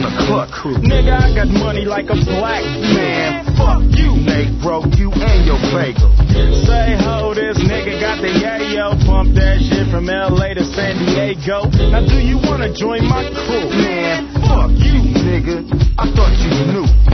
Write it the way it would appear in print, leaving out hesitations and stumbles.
on the cluck crew. Nigga, I got money like a black man. Fuck you, Nate, bro, you and your bagel. Say ho, this nigga got the yayo. Pump that shit from LA to San Diego. Now do you wanna join my crew? Man,